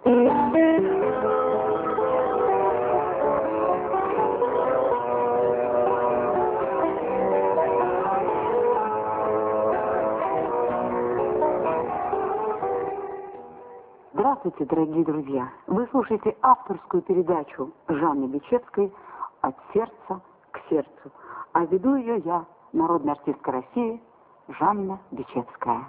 Здравствуйте, дорогие друзья! Вы слушаете авторскую передачу Жанны Бичевской «От сердца к сердцу». А веду ее я, народная артистка России Жанна Бичевская.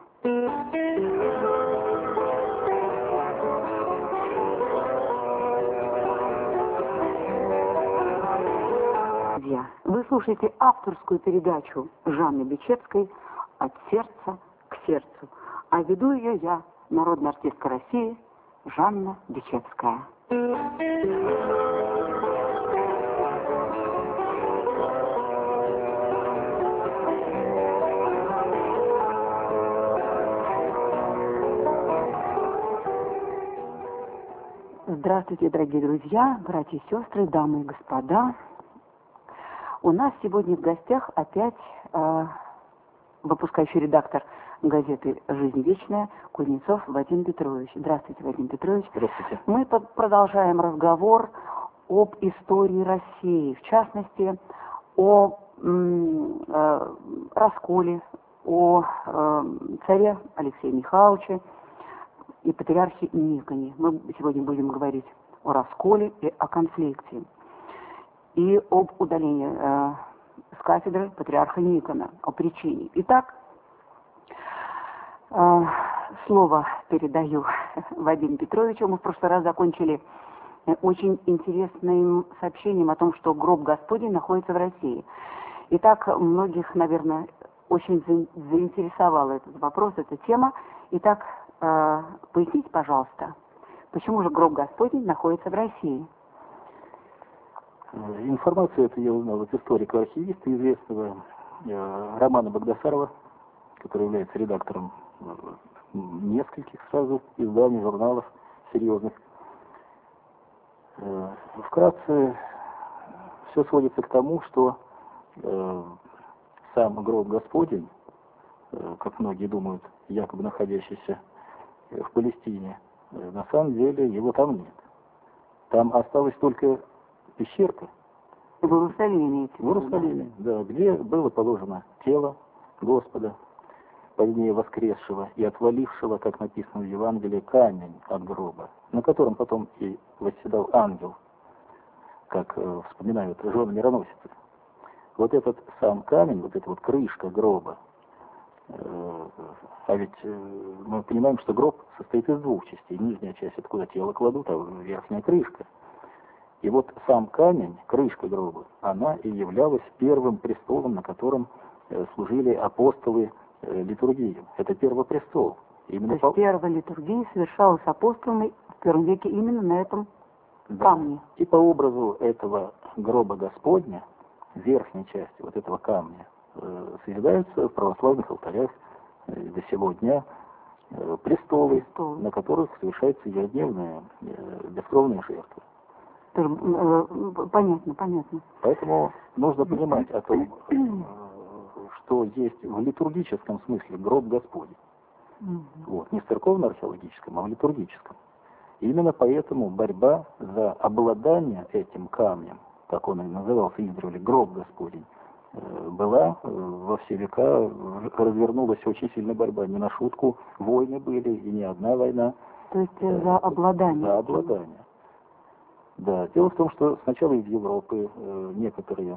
Друзья, вы слушаете авторскую передачу Жанны Бичевской «От сердца к сердцу». А веду ее я, народная артистка России Жанна Бичевская. Здравствуйте, дорогие друзья, братья и сестры, дамы и господа. У нас сегодня в гостях опять выпускающий редактор газеты «Жизнь вечная» Кузнецов Вадим Петрович. Здравствуйте, Вадим Петрович. Здравствуйте. Мы продолжаем разговор об истории России, в частности, о расколе, о царе Алексее Михайловиче и патриархе Никоне. Мы сегодня будем говорить о расколе и о конфликте, и об удалении с кафедры патриарха Никона, о причине. Итак, слово передаю Вадиму Петровичу. Мы в прошлый раз закончили очень интересным сообщением о том, что гроб Господень находится в России. Итак, многих, наверное, очень заинтересовал этот вопрос, эта тема. Итак, поясните, пожалуйста, почему же гроб Господень находится в России? Информацию эту я узнал от историка-архивиста, известного Романа Багдасарова, который является редактором нескольких сразу изданий, журналов серьезных. Вкратце, все сводится к тому, что сам гроб Господень, как многие думают, якобы находящийся в Палестине, на самом деле его там нет. Там осталась только пещерка. В Иерусалиме имеете в виду? В Иерусалиме, да, где было положено тело Господа, позднее воскресшего и отвалившего, как написано в Евангелии, камень от гроба, на котором потом и восседал ангел, как вспоминают жены мироносицы. Вот этот сам камень, вот эта вот крышка гроба, а ведь мы понимаем, что гроб состоит из двух частей. Нижняя часть, это куда тело кладут, а верхняя крышка. И вот сам камень, крышка гроба, она и являлась первым престолом, на котором служили апостолы литургии. Это первый престол. Именно то есть первая литургия совершалась апостолами в первом веке именно на этом камне. И по образу этого гроба Господня, верхней части вот этого камня, созидаются в православных алтарях до сего дня престолы, на которых совершаются ежедневные бескровные жертвы. Понятно. Поэтому нужно понимать о том, что есть в литургическом смысле гроб Господень. Вот, не в церковно-археологическом, а в литургическом. И именно поэтому борьба за обладание этим камнем, как он и назывался издревле, гроб Господень, была во все века, развернулась очень сильная борьба. Не на шутку войны были, и не одна война. То есть за обладание. За обладание. Да, дело в том, что сначала из Европы некоторые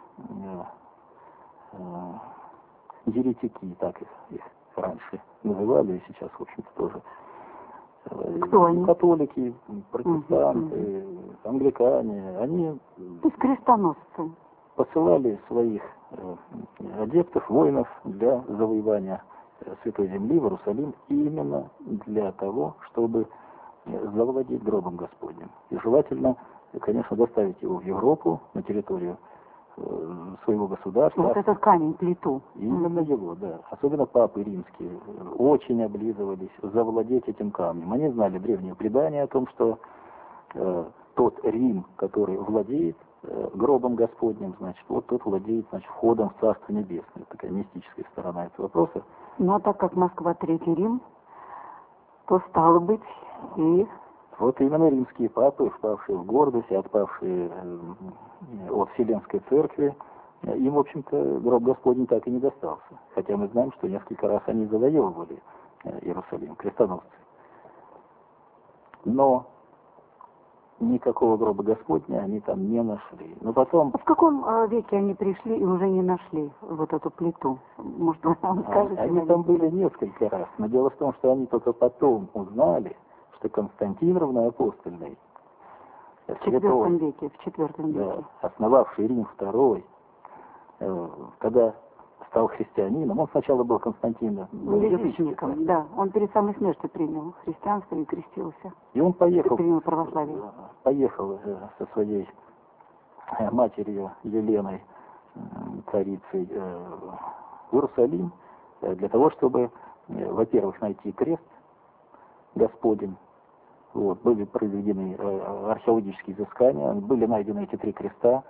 еретики, так их раньше называли, и сейчас, в общем-то, тоже. Кто они? Католики, протестанты, англикане, они... То есть крестоносцы. Посылали своих адептов, воинов для завоевания Святой Земли в Иерусалим именно для того, чтобы завладеть гробом Господним. И желательно, конечно, доставить его в Европу, на территорию своего государства. Вот этот камень, плиту. Именно его, да. Особенно папы римские очень облизывались завладеть этим камнем. Они знали древние предания о том, что тот Рим, который владеет гробом Господним, значит, вот тот владеет, значит, входом в Царство Небесное. Такая мистическая сторона этого вопроса. Ну, а так как Москва Третий Рим, то стало быть и Вот именно римские папы, впавшие в гордость, отпавшие от Вселенской Церкви, им, в общем-то, гроб Господень так и не достался. Хотя мы знаем, что несколько раз они завоевывали Иерусалим, крестоносцы. Но никакого гроба Господня они там не нашли. Но потом... В каком веке они пришли и уже не нашли вот эту плиту? Может, вы нам скажете? Они там были несколько раз. Но дело в том, что они только потом узнали, что Константин Равноапостольный, в IV веке, в IV веке. Да, основавший Рим II, когда стал христианином, он сначала был Константином язычником, да, он перед самой смертью принял христианство и крестился. И он поехал, поехал со своей матерью Еленой, царицей, в Иерусалим для того, чтобы, во-первых, найти крест Господень. Вот, были проведены археологические изыскания, были найдены эти 3 креста,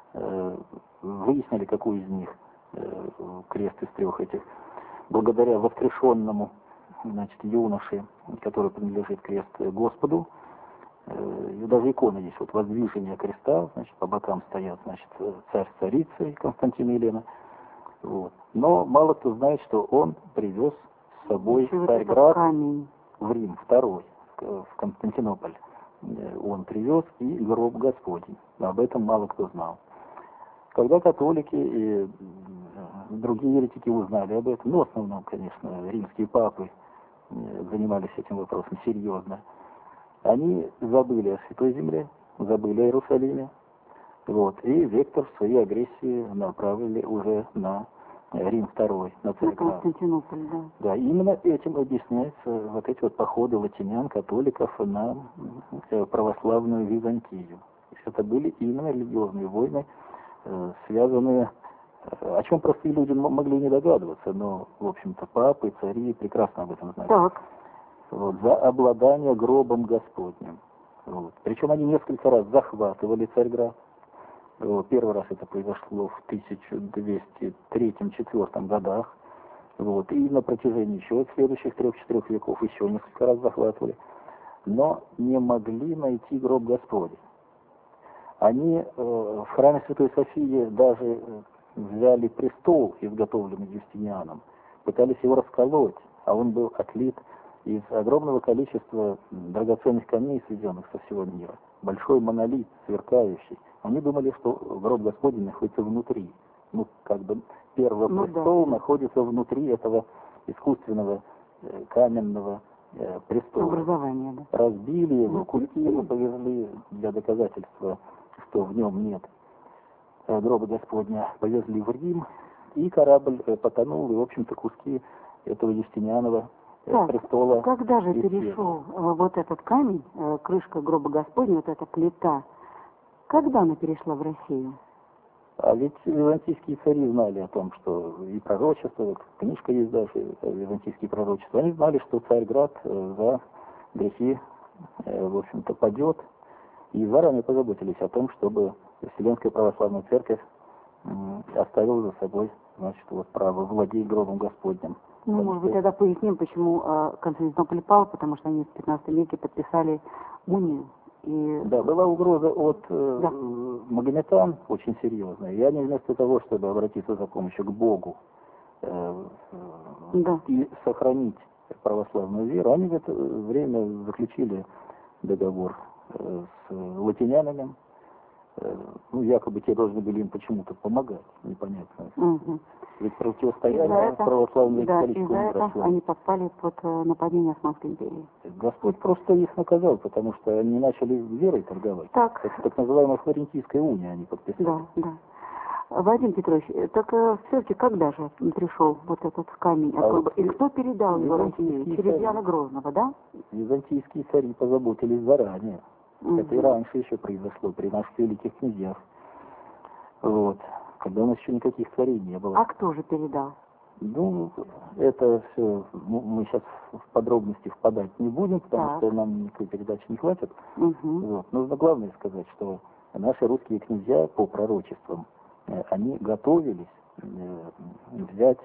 выяснили, какой из них крест из 3 этих. Благодаря воскрешенному, значит, юноше, который принадлежит крест Господу, и даже икона есть, вот воздвижение креста, значит, по бокам стоят, значит, царь с царицей Константин и Елена. Вот. Но мало кто знает, что он привез с собой Царьград в Рим, второй, в Константинополь. Он привез и гроб Господень. Об этом мало кто знал. Когда католики и другие еретики узнали об этом, ну, в основном, конечно, римские папы занимались этим вопросом серьезно, они забыли о Святой Земле, забыли о Иерусалиме, вот, и вектор своей агрессии направили уже на Рим II, на Царьград. Константинополь, да. Да, именно этим объясняются вот эти вот походы латинян, католиков на православную Византию. Это были именно религиозные войны, связанные, о чем простые люди могли не догадываться, но, в общем-то, папы, цари прекрасно об этом знали. Так. Вот, за обладание гробом Господним. Вот. Причем они несколько раз захватывали Царьград. Вот. Первый раз это произошло в 1203-4 годах. Вот. И на протяжении еще следующих 3-4 веков еще несколько раз захватывали. Но не могли найти гроб Господень. Они в храме Святой Софии даже взяли престол, изготовленный Юстинианом, пытались его расколоть, а он был отлит из огромного количества драгоценных камней, сведенных со всего мира. Большой монолит, сверкающий. Они думали, что гроб Господень находится внутри. Ну, как бы первый престол находится внутри этого искусственного каменного престола. Образование, да. Разбили его, кульки его повезли для доказательства, что в нем нет гроба Господня, повезли в Рим, и корабль потонул, и, в общем-то, куски этого Юстинианова престола. Когда же перешел вот этот камень, крышка гроба Господня, вот эта плита, когда она перешла в Россию? А ведь византийские цари знали о том, что и пророчество, книжка есть даже, византийские пророчества, они знали, что Царьград за грехи, в общем-то, падет, и заранее позаботились о том, чтобы Вселенская Православная Церковь оставила за собой, значит, вот право владеть гробом Господним. Ну, может быть, тогда поясним, почему Константинополь пал, потому что они в 15 веке подписали унию. И... Да, была угроза от магометан очень серьезная, и они вместо того, чтобы обратиться за помощью к Богу и сохранить православную веру, они в это время заключили договор с латинянами. Ну, якобы те должны были им почему-то помогать, непонятно. Ведь противостояние православной католическому из-за этого они попали под нападение Османской империи. Господь просто их наказал, потому что они начали верой торговать. Так. Это так называемая Флорентийская уния они подписали. Да, да. Вадим Петрович, так все-таки когда же пришел вот этот камень? И кто передал его России? Через Яна Грозного, да? Византийские цари позаботились заранее. Это и раньше еще произошло, при наших великих князьях. Вот. Когда у нас еще никаких царей не было. А кто же передал? Ну, это все, мы сейчас в подробности впадать не будем, потому что нам никакой передачи не хватит. Вот. Нужно главное сказать, что наши русские князья по пророчествам, они готовились взять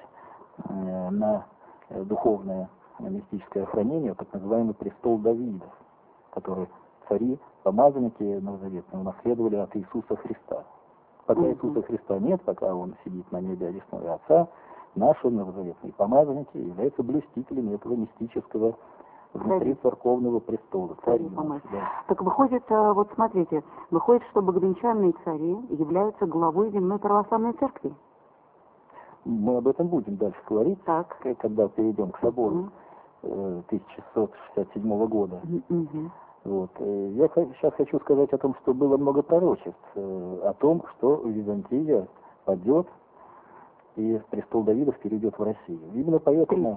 на духовное мистическое охранение так называемый престол Давидов. которые цари, помазанники новозаветные унаследовали от Иисуса Христа. Пока Иисуса Христа нет, пока Он сидит на небе одесную Отца, наши новозаветные помазанники являются блюстителями этого мистического внутри церковного престола. Цари, да. Так выходит, вот смотрите, выходит, что богденчанные цари являются главой земной православной церкви. Мы об этом будем дальше говорить, так. Когда перейдем к собору 1667 года. Вот. Я сейчас хочу сказать о том, что было много пророчеств, о том, что Византия падет, и престол Давидов перейдет в Россию. Именно поэтому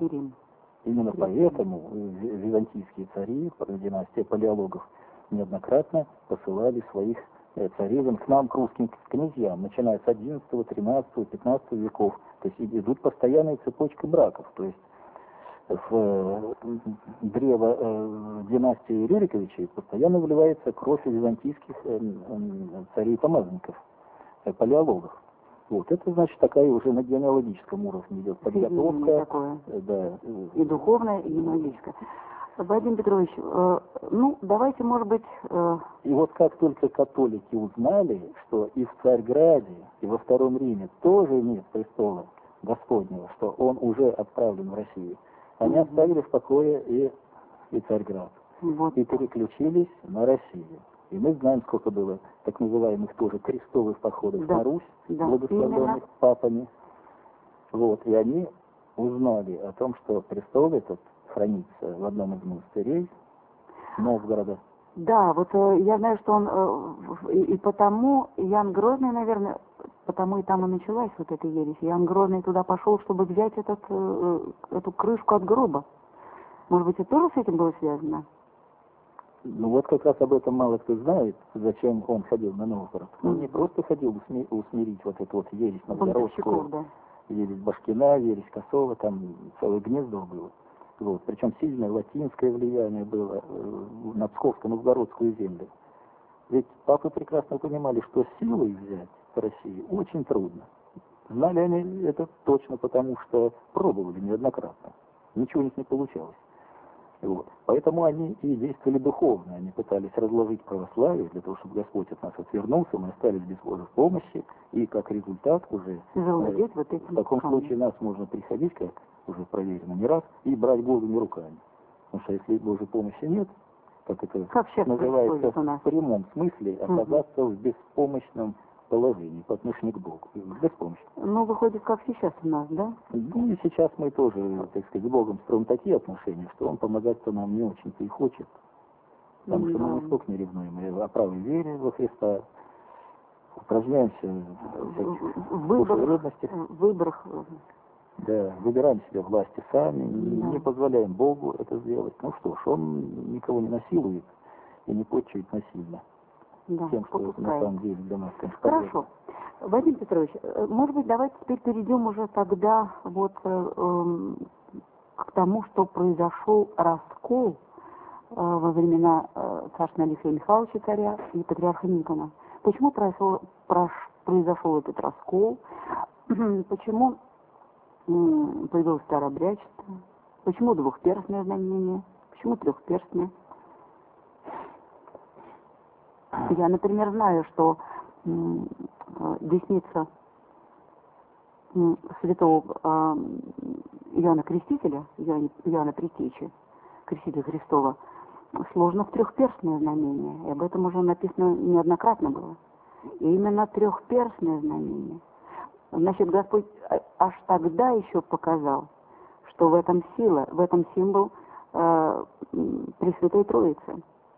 византийские цари, династия палеологов, неоднократно посылали своих царевен к нам, к русским князьям, начиная с 11, 13, 15 веков. То есть идут постоянные цепочки браков. То есть в древо династии Рюриковичей постоянно вливается кровь византийских царей-помазанников, палеологов. Вот, это значит такая уже на генеалогическом уровне идет подготовка. Да, и духовная, и генеалогическая. Вадим Петрович, ну, давайте, может быть... И вот как только католики узнали, что и в Царьграде, и во Втором Риме тоже нет престола Господнего, что он уже отправлен в Россию, они оставили в покое и Царьград, и переключились на Россию. И мы знаем, сколько было так называемых тоже крестовых походов на Русь, благословленных папами. Вот, и они узнали о том, что престол этот хранится в одном из монастырей Новгорода. Да, вот я знаю, что он, и потому Ян Грозный, наверное, потому и там и началась вот эта ересь. Ян Грозный туда пошел, чтобы взять эту крышку от гроба. Может быть, это тоже с этим было связано? Ну вот как раз об этом мало кто знает, зачем он ходил на Новгород. Он не просто ходил усмирить вот эту вот ересь новгородскую, ересь Башкина, ересь Косова, там целое гнездо было. Вот. Причем сильное латинское влияние было на Псковско-Новгородскую землю. Ведь папы прекрасно понимали, что силой взять в России очень трудно. Знали они это точно, потому что пробовали неоднократно. Ничего у них не получалось. Вот. Поэтому они и действовали духовно. Они пытались разложить православие для того, чтобы Господь от нас отвернулся, мы остались без Божьей помощи, и как результат уже в таком случае нас можно приходить, как уже проверено не раз, и брать голыми руками. Потому что если Божьей помощи нет, как это называется в прямом смысле, оказаться в беспомощном положении по отношению к Богу. Беспомощно. Ну, выходит, как сейчас у нас, да? Ну, и сейчас мы тоже, так сказать, с Богом строим такие отношения, что Он помогать-то нам не очень-то и хочет. Потому что мы нисколько не ревнуем. Мы о правой вере во Христа упражняемся в выборах. Да, выбираем себе власти сами, не позволяем Богу это сделать. Ну что ж, Он никого не насилует и не подчует насильно. Тем, что на самом деле для нас, конечно, хорошо. Вадим Петрович, может быть, давайте теперь перейдем уже тогда вот к тому, что произошел раскол во времена царствования Алексея Михайловича царя и патриарха Никона. Почему произошел этот раскол? Почему появилось старообрядчество? Почему двухперстное знамение? Почему трехперстное? Я, например, знаю, что десница святого Иоанна Крестителя, Иоанна Предтечи, Крестителя Христова, сложно в трехперстное знамение. И об этом уже написано неоднократно было. И именно трехперстное знамение. Значит, Господь аж тогда еще показал, что в этом сила, в этом символ Пресвятой Троицы.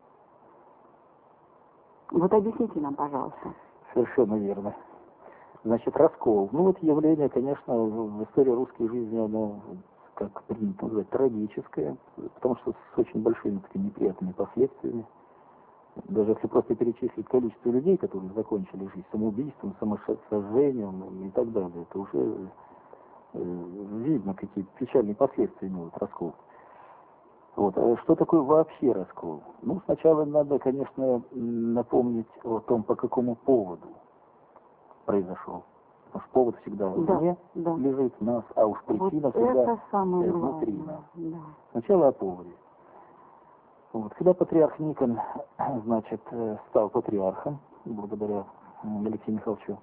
Вот объясните нам, пожалуйста. Совершенно верно. Значит, раскол. Ну, вот явление, конечно, в истории русской жизни, оно, как принято называть, трагическое, потому что с очень большими такими неприятными последствиями. Даже если просто перечислить количество людей, которые закончили жизнь самоубийством, самосожжением и так далее, это уже видно, какие печальные последствия имеет раскол. Вот. А что такое вообще раскол? Ну, сначала надо, конечно, напомнить о том, по какому поводу произошел. Потому что повод всегда вне лежит в нас, а уж причина вот всегда внутри нас. Да. Сначала о поводе. Вот. Когда патриарх Никон, значит, стал патриархом, благодаря Алексею Михайловичу,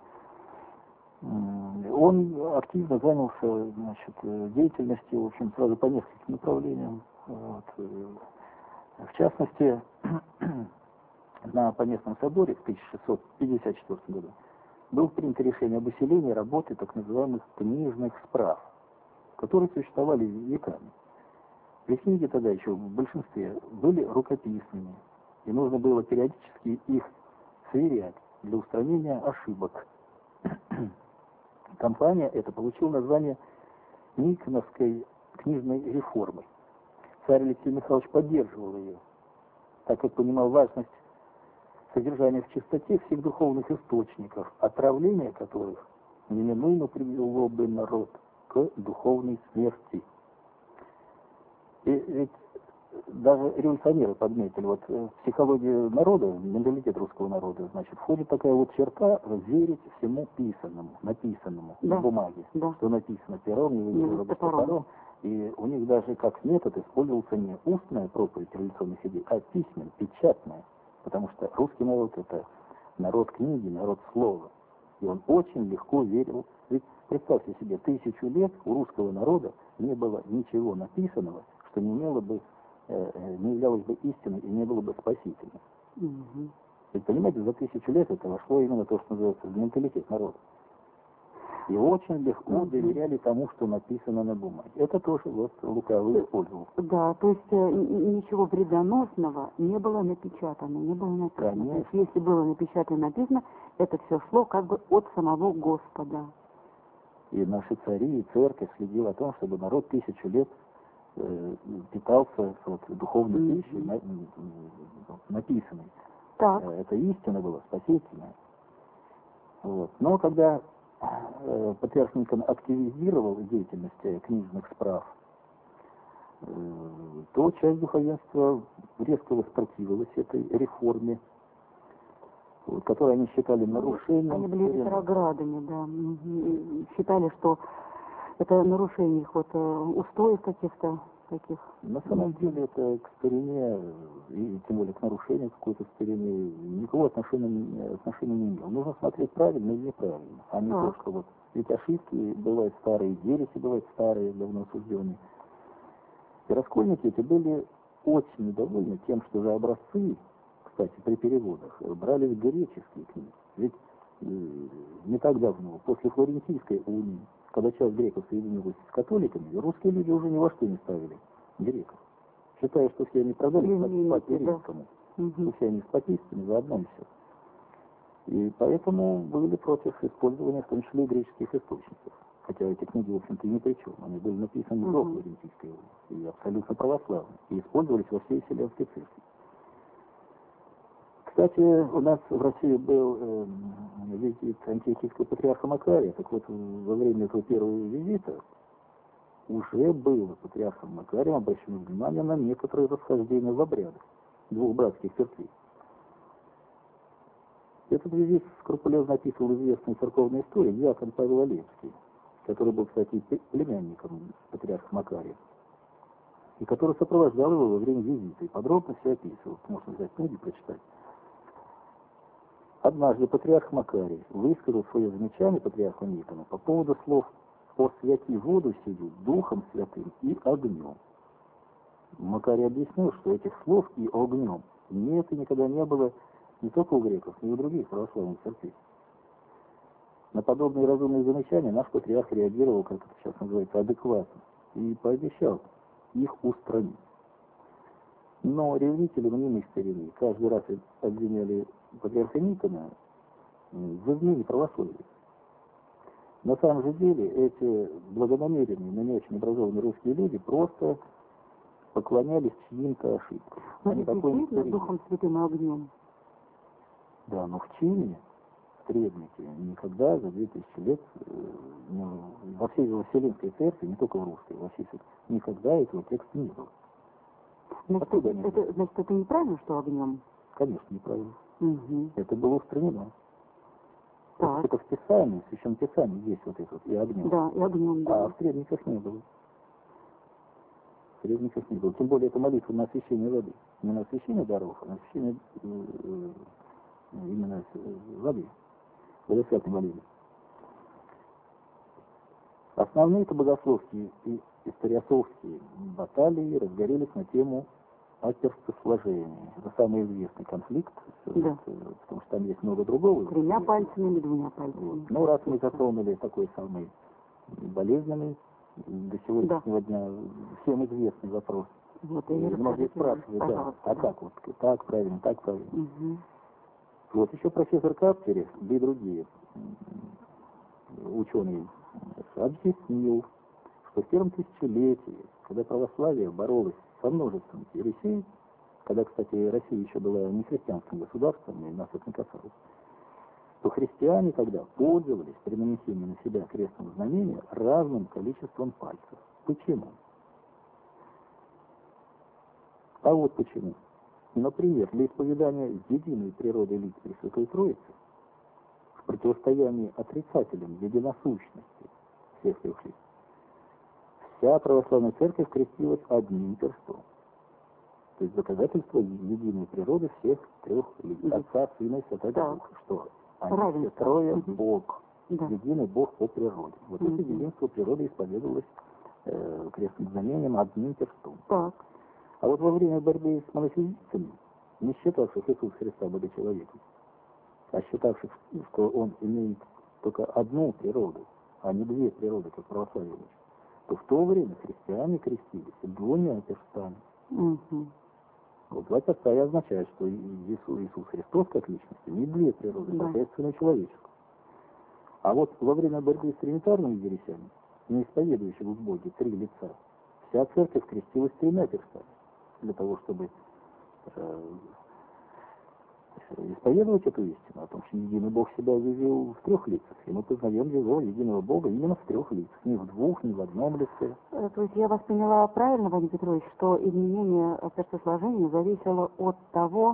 он активно занялся, значит, деятельностью, в общем, сразу по нескольким направлениям. Вот. В частности, на Поместном соборе в 1654 году было принято решение об усилении работы так называемых книжных справ, которые существовали веками. Ведь книги тогда еще в большинстве были рукописными, и нужно было периодически их сверять для устранения ошибок. Компания эта получила название Никоновской книжной реформы. Царь Алексей Михайлович поддерживал ее, так как понимал важность содержания в чистоте всех духовных источников, отравление которых неминуемо привело бы народ к духовной смерти. И ведь даже революционеры подметили, вот в психологию народа, менталитет русского народа, значит, входит такая вот черта верить всему писанному, написанному на бумаге, что написано пером, не выделено топором. И у них даже как метод использовался не устная проповедь революционных идей, а письменная, печатная. Потому что русский народ — это народ книги, народ слова. И он очень легко верил. Ведь представьте себе, 1000 лет у русского народа не было ничего написанного, что не имело бы, не являлось бы истиной и не было бы спасительным. Ведь понимаете, за 1000 лет это вошло именно то, что называется менталитет народа. И очень легко доверяли тому, что написано на бумаге. Это тоже вот лукавый использовал. Да, то есть ничего вредоносного не было напечатано, не было написано. Конечно. То есть если было напечатано и написано, это все шло как бы от самого Господа. И наши цари и церковь следили о том, чтобы народ 1000 лет питался вот, духовной пищей, написанной. Так. Это истина была, спасительная. Вот. Но когда патриарх Никон активизировал деятельность книжных справ, то часть духовенства резко воспротивилась этой реформе, вот, которую они считали нарушением. Они были ретроградами, да. Считали, что это нарушение их вот устоев каких-то таких. На самом деле это к старине, и тем более к нарушению какой-то старины, никакого отношения не имело. Нужно смотреть правильно или неправильно, а не то, что вот ведь ошибки бывают старые, ереси бывают старые, давно осужденные. И раскольники эти были очень недовольны тем, что за образцы, кстати, при переводах, брались греческие книги. Ведь не так давно, после Флорентийской унии, когда часть греков соединилась с католиками, русские люди уже ни во что не ставили греков. Считая, что все они продались папе римскому, что все они с папистами заодно и все. И поэтому были против использования в том числе и греческих источников. Хотя эти книги, в общем-то, ни при чем. Они были написаны до Флорентийской унии и абсолютно православные. И использовались во всей Вселенской церкви. Кстати, у нас в России был визит антиохийского патриарха Макария. Так вот, во время этого первого визита уже было патриархом Макарием обращено внимание на некоторые расхождения в обрядах двух братских церквей. Этот визит скрупулезно описывал известную церковную историю диакон Павел Олевский, который был, кстати, племянником патриарха Макария, и который сопровождал его во время визита и подробно все описывал. Можно взять книги прочитать. Однажды патриарх Макарий высказал свое замечание патриарху Никону по поводу слов «освяти воду сию Духом Святым и огнем». Макарий объяснил, что этих слов и огнем нет и никогда не было не только у греков, но и у других православных церквей. На подобные разумные замечания наш патриарх реагировал, как это сейчас называется, адекватно, и пообещал их устранить. Но ревнители мнимой старины каждый раз обвиняли патриарха Никона в измене православия. На самом же деле эти благонамеренные, но не очень образованные русские люди просто поклонялись чьим-то ошибкам. Но это действительно Духом Святым и огнем. Да, но в чине, в требнике, никогда за 2000 лет во всей Вселенской церкви, не только в русской, во всей никогда этого текста не было. Значит, это неправильно, что огнем? Конечно, неправильно. Это было устранено. Это в Писании, в Священном Писании есть вот это вот, и огнем. Да, и огнем, да. А в требниках не было. В требниках не было. Тем более это молитва на освящение воды. Не на освящение даров, а на освящение именно воды, водосвятой молитвы. Основные-то богословские и историосовские баталии разгорелись на тему аперстосложения. Это самый известный конфликт, Да. потому что там есть много другого. 3 пальцами или 2 пальцами. Вот. Ну, раз мы затронули такой самый болезненный до сегодняшнего дня, всем известный вопрос. Вот, И многие спрашивают, да, а как вот, так правильно, так правильно. Угу. Вот еще профессор Каптерев, да и другие ученые, объяснил, что в первом тысячелетии, когда православие боролось со множеством ересей, когда, кстати, Россия еще была не христианским государством, и нас это не касалось, то христиане тогда пользовались при нанесении на себя крестного знамения разным количеством пальцев. Почему? А вот почему. Например, для исповедания единой природы лиц Пресвятой Троицы в противостоянии отрицателям единосущности всех трех лиц вся православная церковь крестилась одним перстом. То есть доказательство единой природы всех трех лиц. Отца, Сына и Святого Духа. Что они все трое Бог. Да. Единый Бог по природе. Вот это единство природы исповедовалось крестным знамением одним перстом. Так. А вот во время борьбы с монофизитами, не считавших Иисуса Христа Бога-человеком, а считавших, что Он имеет только одну природу, а не две природы, как православие учит, то в то время христиане крестились 2 перстами. Угу. Вот 2 перста и означает, что Иисус Христос как личность имеет 2 природы, соответственно, человеческую. А вот во время борьбы с тринитарными ересями, не исповедующих в Боге 3 лица, вся церковь крестилась 3 перстами, для того, чтобы исповедовать эту истину, о том, что единый Бог себя явил в 3 лицах, и мы познаем его, единого Бога, именно в 3 лицах, не в 2, не в одном лице. То есть я вас поняла правильно, Вадим Петрович, что изменение перстосложения зависело от того,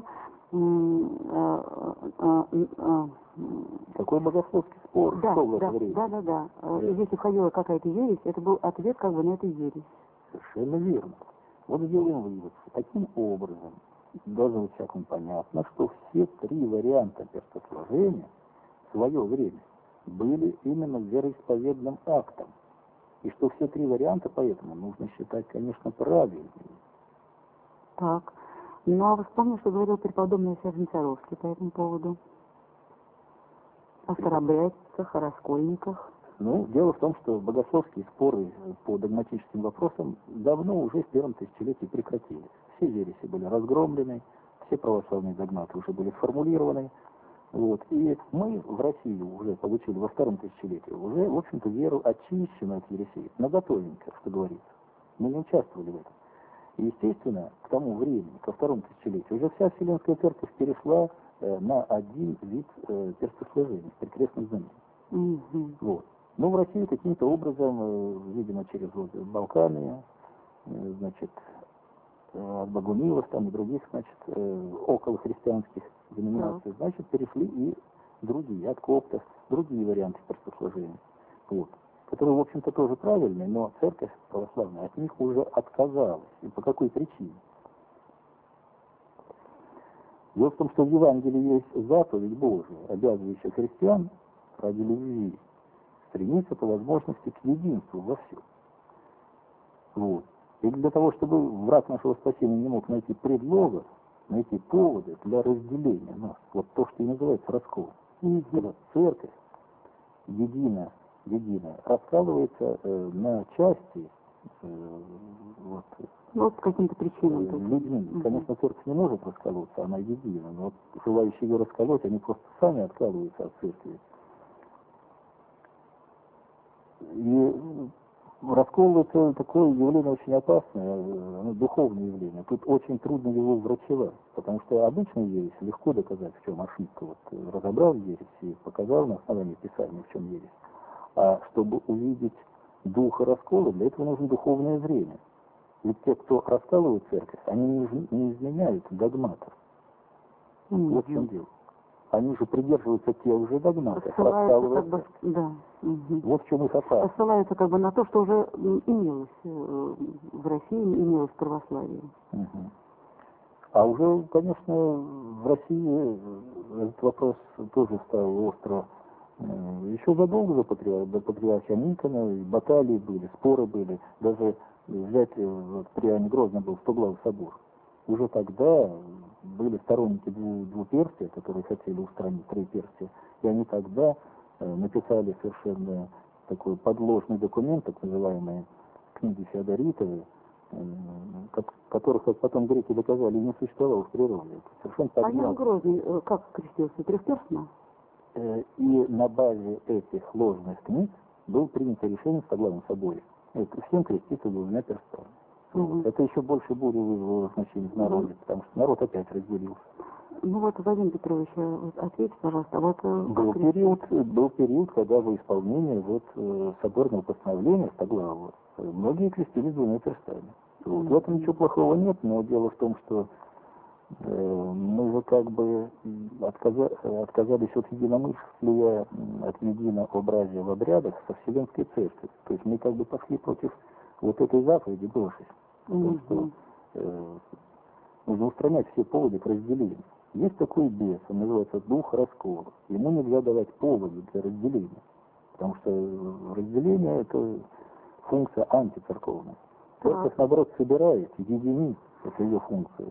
какой богословский спор, да, что в это время. Да. Если входила какая-то ересь, это был ответ как бы на эту ересь. Совершенно верно. Вот сделаем вывод. Таким образом, должно быть всякому понятно, что все 3 варианта перстосложения в свое время были именно вероисповедным актом. И что все 3 варианта, поэтому нужно считать, конечно, правильными. Так. Ну, а вы вспомнили, что говорил преподобный Серженцаровский по этому поводу? О старообрядцах, о раскольниках? Ну, дело в том, что богословские споры по догматическим вопросам давно уже в первом тысячелетии прекратились. Все ереси были разгромлены, все православные догматы уже были сформулированы. Вот. И мы в России уже получили во втором тысячелетии уже, в общем-то, веру очищенную от ересей, наготовенько, что говорится. Мы не участвовали в этом. И, естественно, к тому времени, ко второму тысячелетию, уже вся Вселенская Церковь перешла на один вид перстосложения, прикрестных знамений. Вот. Но в России каким-то образом, видимо, через Балканы, значит, от Богумилов там и других, значит, околохристианских деноминаций, значит, перешли и другие, от коптов, другие варианты перстосложения. Вот. Которые, в общем-то, тоже правильные, но церковь православная от них уже отказалась. И по какой причине? Дело в том, что в Евангелии есть заповедь Божия, обязывающая христиан ради любви стремиться по возможности к единству во всем. Вот. И для того, чтобы враг нашего спасения не мог найти предлога, найти поводы для разделения нас, вот то, что и называется раскол. Когда церковь единая, раскалывается на части вот по каким-то причинам. Людьми. Конечно, церковь не может расколоться, она едина, но вот желающие ее расколоть, они просто сами откалываются от церкви. И раскол — это такое явление очень опасное, оно духовное явление. Тут очень трудно его врачевать, потому что обычная ересь легко доказать, в чем ошибка. Вот разобрал ересь и показал на основании Писания, в чем ересь. А чтобы увидеть духа раскола, для этого нужно духовное зрение. Ведь те, кто раскалывает церковь, они не изменяют догматов. Вот в чем дело. Они же придерживаются тех же догматов, раскалывают. Вот в чем их опасность. Ссылаются как бы на то, что уже имелось в России, имелось в православии. А уже, конечно, в России этот вопрос тоже стал остро. Еще задолго до патриарха Никона, и баталии были, споры были. Даже взять, вот, при Иоанне Грозном был Стоглавый собор. Уже тогда были сторонники двуперстия, которые хотели устранить троеперстие, и они тогда написали совершенно такой подложный документ, так называемые книги Феодоритовы, которых, как потом греки доказали, не существовало в природе. Совершенно А Иоанн Грозный как крестился? Трехперстно? И на базе этих ложных книг было принято решение в Стоглавном соборе. Всем креститься двумя перстами. Это еще больше бурю вызвало значение в народе, потому что народ опять разделился. Ну вот, Вадим Петрович, ответьте, пожалуйста, вот был период, когда во исполнение соборного постановления Стоглавого многие крестились двумя перстами. В этом ничего плохого нет, но дело в том, что мы же как бы отказались от единомыслия, от единообразия в обрядах со Вселенской Церковью. То есть мы как бы пошли против вот этой заповеди Божьей. Что нужно устранять все поводы к разделению. Есть такой бес, он называется дух раскола. Ему нельзя давать поводы для разделения, потому что разделение — это функция антицерковная. Церковь, наоборот, собирает, единит, это ее функция.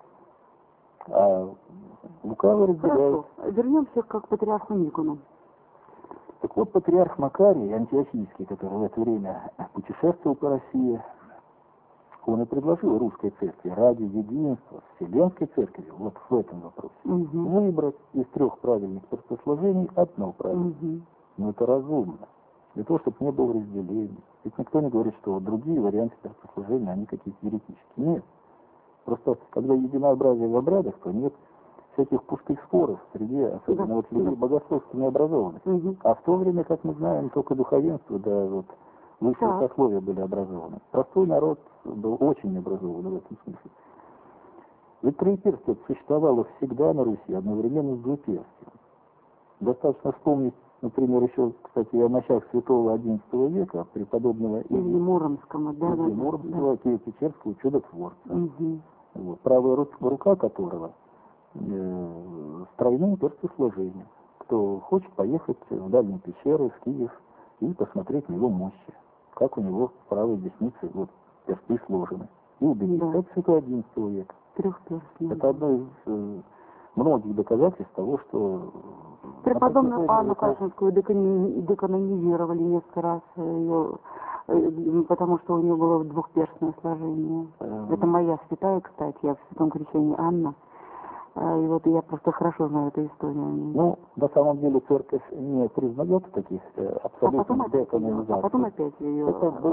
А лукавый разделяет. Хорошо. Вернемся к патриарху Никону. Так вот, патриарх Макарий Антиохийский, который в это время путешествовал по России, он и предложил русской церкви ради единства с Вселенской церковью, вот в этом вопросе, выбрать из 3 правильных перстосложений одно правильное. Но это разумно, для того, чтобы не было разделения. Ведь никто не говорит, что другие варианты перстосложения, они какие-то еретические. Нет. Просто, когда единообразие в обрядах, то нет всяких пустых споров среди, особенно вот людей богословски необразованных. А в то время, как мы знаем, только духовенство, да, вот, высшие сословия были образованы. Простой народ был очень необразован в этом смысле. Ведь троеперстие существовало всегда на Руси, одновременно с двуперстием. Достаточно вспомнить, например, еще, кстати, о началах святого XI века, преподобного Ильи Муромского, Киево-Печерского чудотворца. Вот, правая рука которого с тройным перстосложением. Кто хочет поехать в дальние пещеры, в Киев, и посмотреть на его мощи, как у него в правой деснице вот персты сложены. И убедиться, это святой XI века. Это одно из многих доказательств того, что... Преподобную Анну Кашинскую деканонизировали несколько раз ее, потому что у нее было двухперстное сложение. Это моя святая, кстати, я в святом крещении Анна. И вот я просто хорошо знаю эту историю. Ну, на самом деле церковь не признает таких абсолютных деканонизаций. А потом опять ее...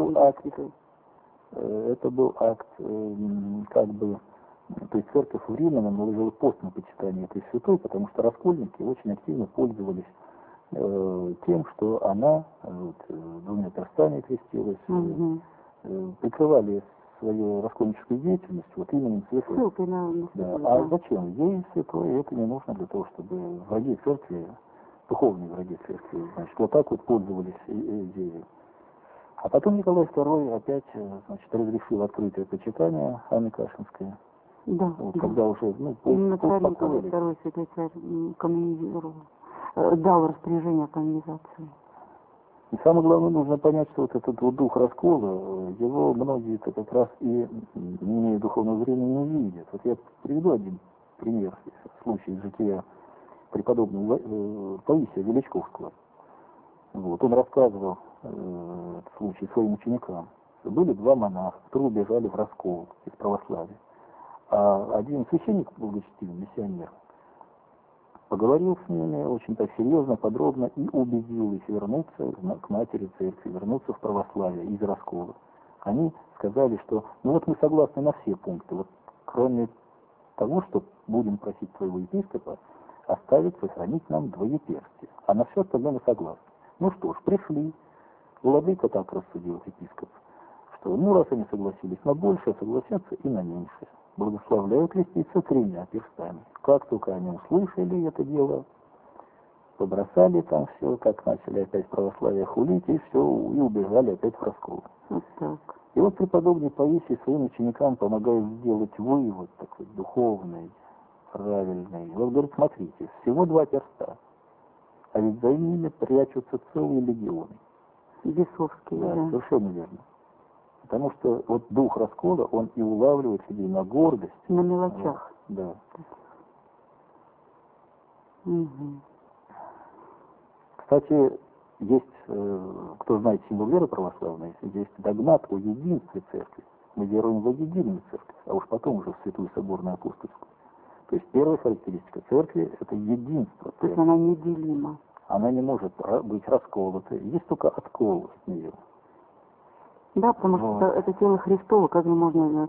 Это был акт, как бы... То есть церковь в Риме наложила пост на почитание этой святой, потому что раскольники очень активно пользовались тем, что она двумя перстами крестилась, прикрывали свою раскольническую деятельность вот именем святой. А зачем? Ей святой это не нужно для того, чтобы враги церкви, духовные враги церкви, значит, вот так вот пользовались ею. А потом Николай II опять, значит, разрешил открытое почитание Анны Кашинской. Когда уже, именно царь Николай II, святой царь, канонизировал, дал распоряжение о канонизации. И самое главное, нужно понять, что вот этот вот дух раскола, его многие-то как раз и, не имея духовного зрения, не видят. Вот я приведу один пример, случай из жития преподобного Таисия Величковского. Вот, он рассказывал этот случай своим ученикам. Были 2 монаха, которые убежали в раскол из православия. А один священник, благочестивый миссионер, поговорил с ними очень так серьезно, подробно и убедил их вернуться к матери церкви, вернуться в православие из раскола. Они сказали, что ну вот мы согласны на все пункты, вот кроме того, что будем просить твоего епископа оставить, сохранить нам двоеперстие, а на все остальное мы согласны. Ну что ж, пришли. Владыка так рассудил епископ, что ну раз они согласились на большее, согласятся и на меньшее. Благословляю креститься 3 перстами. Как только они услышали это дело, побросали там все, как начали опять православие хулить, и все, и убежали опять в раскол. Вот так. И вот преподобный Паисий своим ученикам помогает сделать вывод такой духовный, правильный. Вот говорит, смотрите, всего 2 перста, а ведь за ними прячутся целые легионы. Бесовские, Да, да. совершенно верно. Потому что вот дух раскола, он и улавливает людей на гордость. На мелочах. Вот, да. Угу. Кстати, есть, кто знает символ веры православной, есть догмат о единстве церкви. Мы веруем в единую церковь, а уж потом уже в Святую Соборную Апостольскую. То есть первая характеристика церкви – это единство. То есть она неделима. Она не может быть расколотой, есть только откол от нее. Да, потому Вот. что это тело Христово, как же можно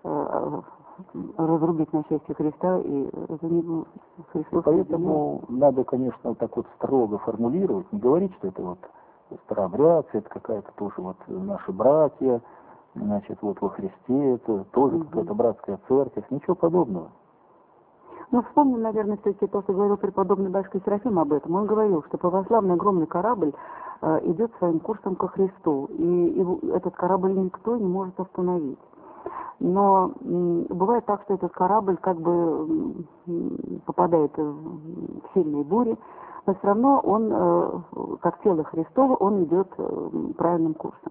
разрубить на части Христа, и это не Христос. Поэтому надо, конечно, вот так вот строго формулировать, не говорить, что это вот старообрядцы, это какая-то тоже вот наши братья, значит, вот во Христе, это тоже какая-то братская церковь, ничего подобного. Ну, вспомним, наверное, все-таки то, что говорил преподобный батюшка Серафим об этом. Он говорил, что православный огромный корабль идет своим курсом ко Христу, и этот корабль никто не может остановить. Но бывает так, что этот корабль как бы попадает в сильные бури, но все равно он, как тело Христово, он идет правильным курсом.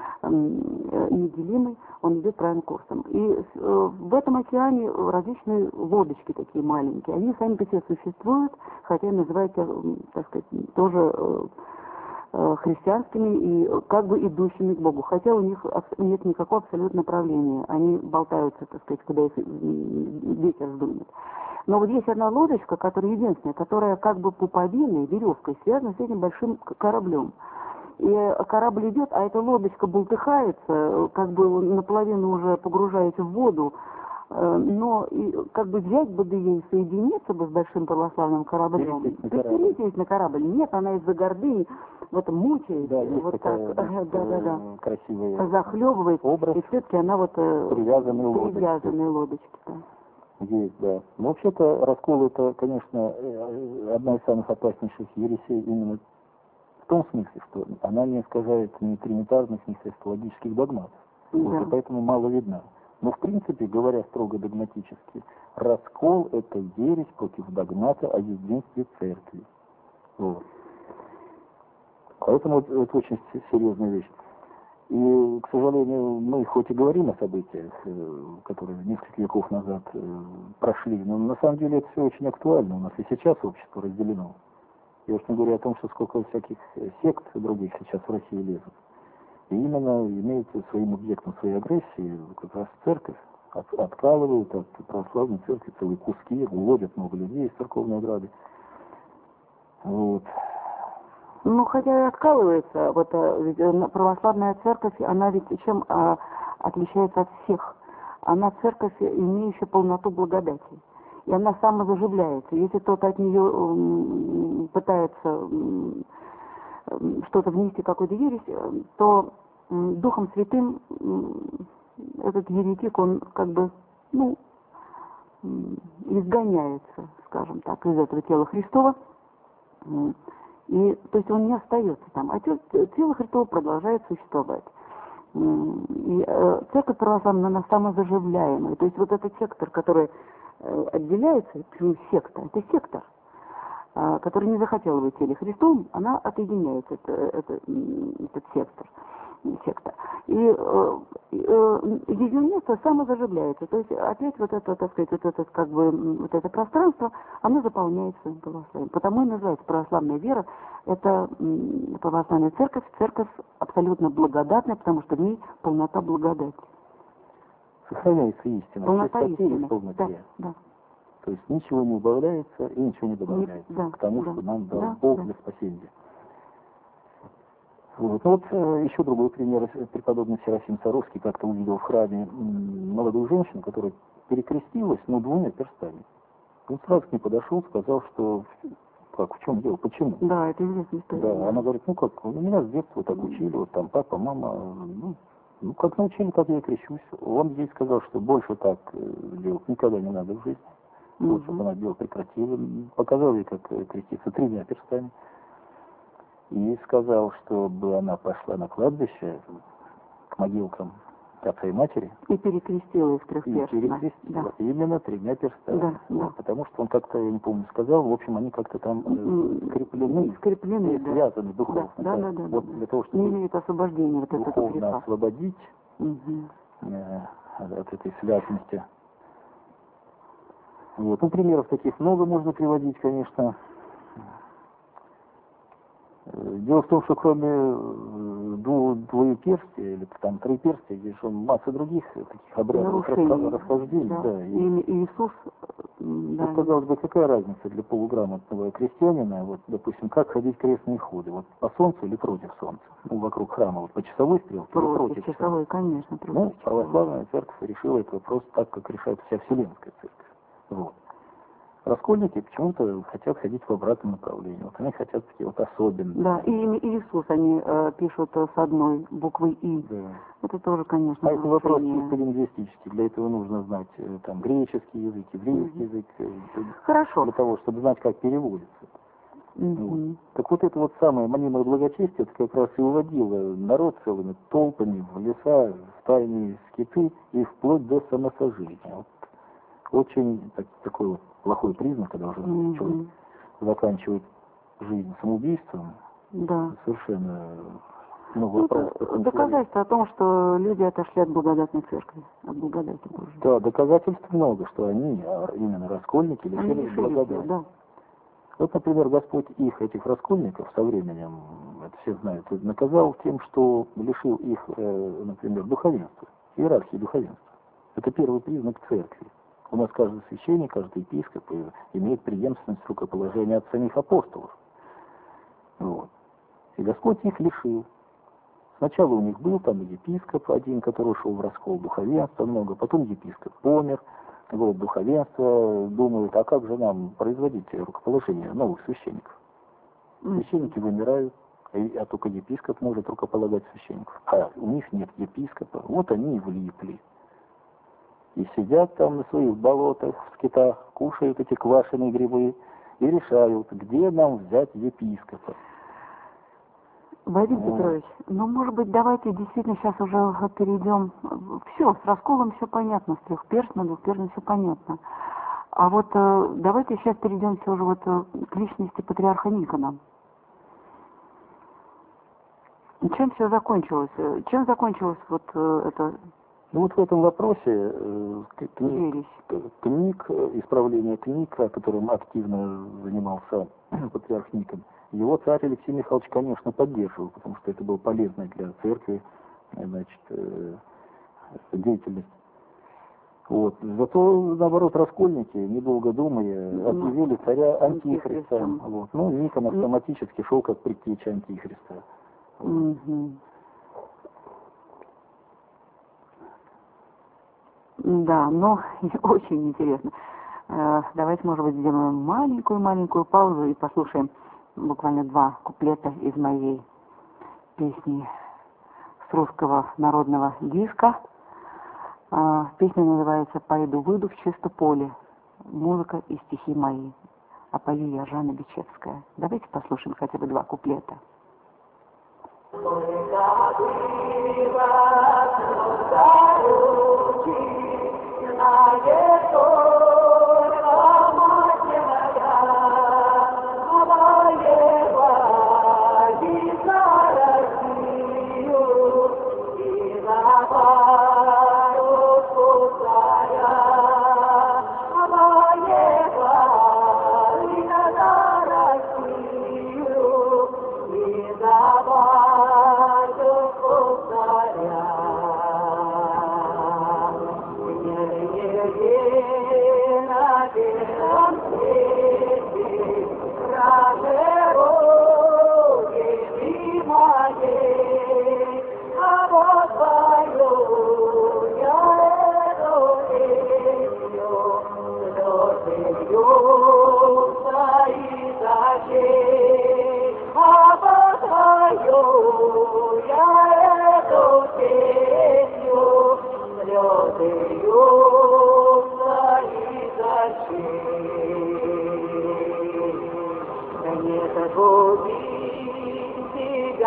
Неделимый, он идет правильным курсом. И в этом океане различные лодочки такие маленькие. Они сами по себе существуют, хотя называются, так сказать, тоже христианскими и как бы идущими к Богу. Хотя у них нет никакого абсолютно направления. Они болтаются, так сказать, куда их ветер сдунет. Но вот есть одна лодочка, которая единственная, которая как бы пуповиной, веревкой связана с этим большим кораблем. И корабль идет, а эта лодочка бултыхается, как бы наполовину уже погружаясь в воду, но и, как бы взять бы да ей соединиться бы с большим православным кораблем, перелететь на корабль. Нет, она из-за гордыни вот мучается, да, вот так, да, красивый захлебывается, образ, и все-таки она вот привязанные лодочки. Да. Есть, да. Но вообще-то раскол это, конечно, одна из самых опаснейших ересей именно в том смысле, что она не искажает ни тринитарных, ни христологических догматов. Да. Вот, и поэтому мало видна. Но, в принципе, говоря строго догматически, раскол – это ересь против догмата о единстве церкви. Вот. Поэтому это очень серьезная вещь. И, к сожалению, мы хоть и говорим о событиях, которые несколько веков назад прошли, но на самом деле это все очень актуально. У нас и сейчас общество разделено. Я уж не говорю о том, что сколько всяких сект других сейчас в России лезут. И именно имеют своим объектом своей агрессии как раз церковь. Откалывают от православной церкви целые куски, уводят много людей из церковной ограды. Вот. Ну, хотя и откалывается, вот православная церковь, она ведь чем отличается от всех? Она церковь, имеющая полноту благодати. И она самозаживляется. Если кто-то от нее пытается что-то внести, какой-то ересь, то Духом Святым этот еретик, он как бы, изгоняется, скажем так, из этого тела Христова. И, то есть он не остается там, а тело Христово продолжает существовать. И церковь православная, она самозаживляемая. То есть вот этот сектор, который отделяется, секта, это сектор, который не захотел быть теле Христовым, она отъединяется, этот сектор. Секта. И ее место самозаживляется. То есть опять вот это, так сказать, вот это пространство, оно заполняется своим православием. Потому и называется православная вера, это православная церковь, церковь абсолютно благодатная, потому что в ней полнота благодати. Сохраняется истина. Полнота истины. Да. То есть ничего не убавляется и ничего не добавляется к тому, что нам дал Бог для спасения. Вот. Ну, вот еще другой пример. Преподобный Серафим Саровский как-то увидел в храме молодую женщину, которая перекрестилась, но 2 перстами. Он сразу к ней подошел, сказал, что как, в чем дело, почему? Да, это известная история. Да, она говорит, меня с детства так учили, вот там папа, мама, как научили, так я и крещусь. Он ей сказал, что больше так делать никогда не надо в жизни. Вот, чтобы она дело прекратила. Показал ей, как креститься 3 перстами. И сказал, чтобы она пошла на кладбище к могилкам отца и матери. И перекрестила их 3 перстами. И перекрестила. Да. Именно 3 перстами. Да, вот, да. потому что он как-то, я не помню, сказал, в общем, они как-то там скреплены, да. связаны духовно. Да. Вот для того, чтобы не имеет освобождения вот этого духовно греха. освободить от этой связности. Вот. Ну, примеров таких много можно приводить, конечно. Дело в том, что кроме двоеперстия, или там троеперстия, есть же масса других таких обрядов расхождений. Да. И Иисус, да. Казалось бы, какая разница для полуграмотного крестьянина, вот, допустим, как ходить крестные ходы, вот по солнцу или против солнца? Ну, вокруг храма, вот по часовой стрелке или против часовой, конечно, против часовой. Православная церковь решила этот вопрос так, как решает вся Вселенская церковь. Вот. Раскольники почему-то хотят ходить в обратном направлении. Вот они хотят такие вот особенные. Да, и имя Иисус они пишут с одной буквой И. Да. Это тоже, конечно, это вопрос чисто лингвистический. Для этого нужно знать там греческий язык, еврейский язык. Хорошо. Для того, чтобы знать, как переводится. Вот. Так вот это вот самое мнимое благочестие, это как раз и уводило народ целыми толпами в леса, в тайные скиты и вплоть до самосожжения. Вот. Очень такой вот плохой признак, когда уже человек заканчивает жизнь самоубийством. Да. Совершенно вопрос. Доказательство о том, что люди отошли от благодатной церкви, от благодати Божьей. Да, доказательств много, что они, именно раскольники, лишились благодати. Да. Вот, например, Господь этих раскольников со временем, это все знают, наказал тем, что лишил их, например, духовенства, иерархии духовенства. Это первый признак церкви. У нас каждый священник, каждый епископ имеет преемственность рукоположения от самих апостолов. Вот. И Господь их лишил. Сначала у них был там епископ один, который ушел в раскол, духовенства много, потом епископ помер. Вот, духовенство думает, а как же нам производить рукоположение новых священников? Священники вымирают, а только епископ может рукополагать священников. А у них нет епископа, вот они и влипли. И сидят там на своих болотах, в скитах, кушают эти квашеные грибы и решают, где нам взять епископа. Вадим Петрович, может быть, давайте действительно сейчас уже перейдем. Все, с расколом все понятно, с трехперстным, двухперстным все понятно. А вот давайте сейчас перейдем все уже к личности патриарха Никона. Чем все закончилось? Чем закончилось это? Ну вот в этом вопросе книг, исправление книг, которым активно занимался патриарх Никон, его царь Алексей Михайлович, конечно, поддерживал, потому что это было полезно для церкви, деятельность. Вот. Зато, наоборот, раскольники, недолго думая, объявили царя антихристом. Вот. Ну, Никон автоматически шел как предтеча антихриста. Да, очень интересно. Давайте, может быть, сделаем маленькую паузу и послушаем буквально 2 куплета из моей песни с русского народного диска. Песня называется «Пойду-выйду в чисто поле». Музыка и стихи мои. А пою я Жанна Бичевская. Давайте послушаем хотя бы 2 куплета. Yeah.